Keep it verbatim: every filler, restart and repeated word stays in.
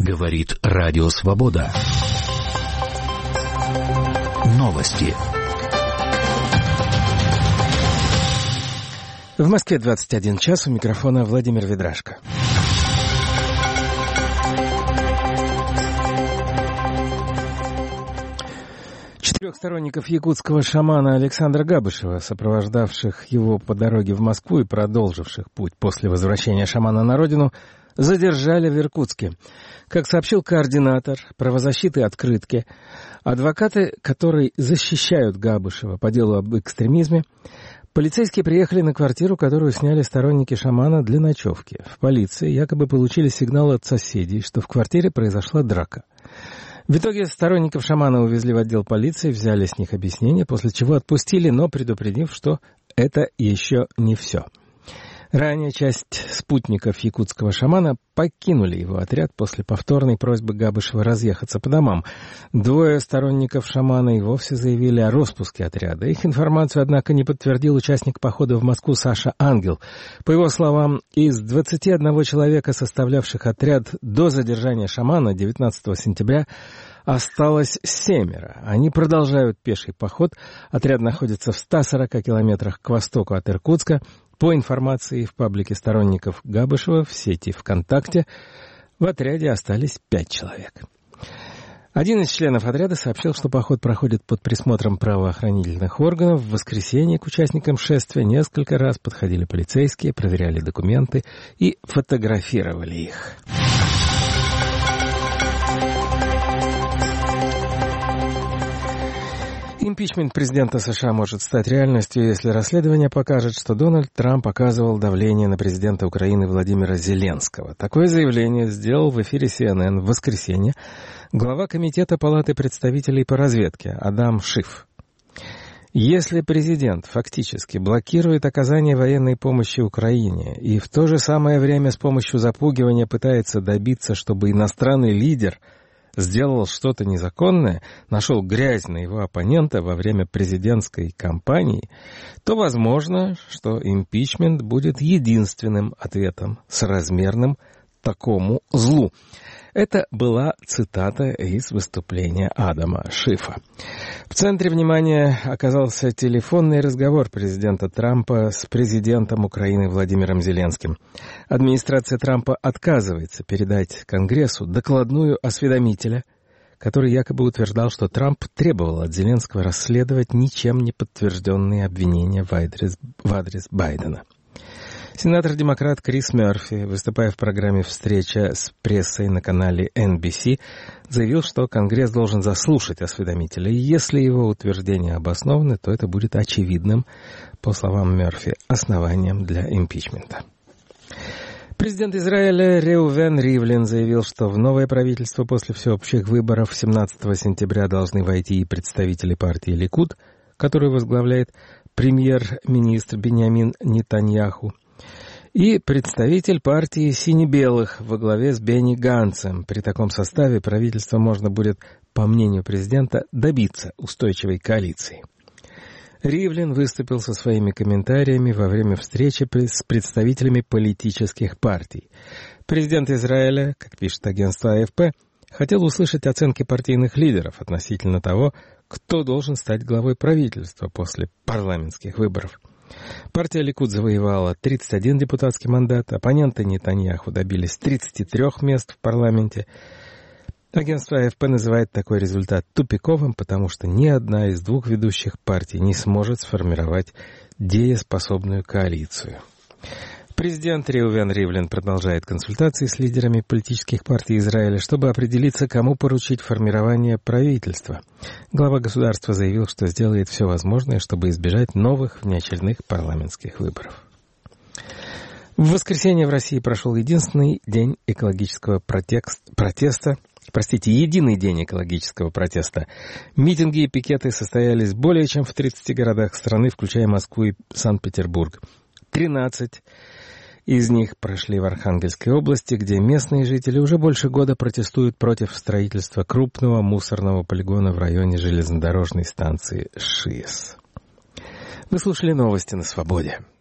Говорит Радио Свобода. Новости. В Москве двадцать один час, у микрофона Владимир Ведрашко. Четырех сторонников якутского шамана Александра Габышева, сопровождавших его по дороге в Москву и продолживших путь после возвращения шамана на родину, задержали в Иркутске. Как сообщил координатор правозащиты «Открытки», адвокаты, которые защищают Габышева по делу об экстремизме, полицейские приехали на квартиру, которую сняли сторонники шамана для ночевки. В полиции якобы получили сигнал от соседей, что в квартире произошла драка. В итоге сторонников шамана увезли в отдел полиции, взяли с них объяснения, после чего отпустили, но предупредив, что это еще не все. Ранее часть спутников якутского шамана покинули его отряд после повторной просьбы Габышева разъехаться по домам. Двое сторонников шамана и вовсе заявили о распуске отряда. Их информацию, однако, не подтвердил участник похода в Москву Саша Ангел. По его словам, из двадцати одного человека, составлявших отряд до задержания шамана девятнадцатого сентября, осталось семеро. Они продолжают пеший поход. Отряд находится в ста сорока километрах к востоку от Иркутска. По информации в паблике сторонников Габышева в сети ВКонтакте, в отряде остались пять человек. Один из членов отряда сообщил, что поход проходит под присмотром правоохранительных органов. В воскресенье к участникам шествия несколько раз подходили полицейские, проверяли документы и фотографировали их. Импичмент президента США может стать реальностью, если расследование покажет, что Дональд Трамп оказывал давление на президента Украины Владимира Зеленского. Такое заявление сделал в эфире си эн эн в воскресенье глава Комитета Палаты представителей по разведке Адам Шиф. Если президент фактически блокирует оказание военной помощи Украине и в то же самое время с помощью запугивания пытается добиться, чтобы иностранный лидер сделал что-то незаконное, нашел грязь на его оппонента во время президентской кампании, то возможно, что импичмент будет единственным ответом, соразмерным такому злу. Это была цитата из выступления Адама Шифа. В центре внимания оказался телефонный разговор президента Трампа с президентом Украины Владимиром Зеленским. Администрация Трампа отказывается передать Конгрессу докладную осведомителя, который якобы утверждал, что Трамп требовал от Зеленского расследовать ничем не подтвержденные обвинения в адрес, в адрес Байдена. Сенатор-демократ Крис Мерфи, выступая в программе «Встреча с прессой» на канале эн би си, заявил, что Конгресс должен заслушать осведомителя, и если его утверждения обоснованы, то это будет очевидным, по словам Мерфи, основанием для импичмента. Президент Израиля Реувен Ривлин заявил, что в новое правительство после всеобщих выборов семнадцатого сентября должны войти и представители партии Ликуд, которую возглавляет премьер-министр Биньямин Нетаньяху, и представитель партии «Сине-белых» во главе с Бенни Ганцем. При таком составе правительство можно будет, по мнению президента, добиться устойчивой коалиции. Ривлин выступил со своими комментариями во время встречи с представителями политических партий. Президент Израиля, как пишет агентство а эф пэ, хотел услышать оценки партийных лидеров относительно того, кто должен стать главой правительства после парламентских выборов. Партия Ликуд завоевала тридцать один депутатский мандат, оппоненты Нетаньяху добились тридцати трёх мест в парламенте. Агентство а эф пэ называет такой результат тупиковым, потому что ни одна из двух ведущих партий не сможет сформировать дееспособную коалицию. Президент Реувен Ривлин продолжает консультации с лидерами политических партий Израиля, чтобы определиться, кому поручить формирование правительства. Глава государства заявил, что сделает все возможное, чтобы избежать новых внеочередных парламентских выборов. В воскресенье в России прошел единственный день экологического протест, протеста, простите, единый день экологического протеста. Митинги и пикеты состоялись более чем в тридцати городах страны, включая Москву и Санкт-Петербург. тринадцать из них прошли в Архангельской области, где местные жители уже больше года протестуют против строительства крупного мусорного полигона в районе железнодорожной станции ШИЭС. Вы слушали новости на Свободе.